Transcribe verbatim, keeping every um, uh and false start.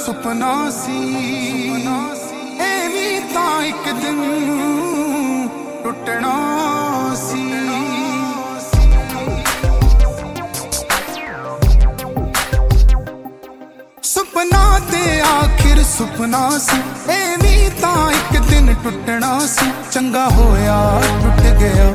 ਸੁਪਨਾ ਸੀ ਇਹ ਵੀ ਤਾਂ ਇੱਕ ਦਿਨ ਟੁੱਟਣਾ ਸੀ। ਸੁਪਨਾ ਤੇ ਆਖਿਰ ਸੁਪਨਾ ਸੀ ਇਹ ਵੀ ਤਾਂ ਇੱਕ ਦਿਨ ਟੁੱਟਣਾ ਸੀ। ਚੰਗਾ ਹੋਇਆ ਟੁੱਟ ਗਿਆ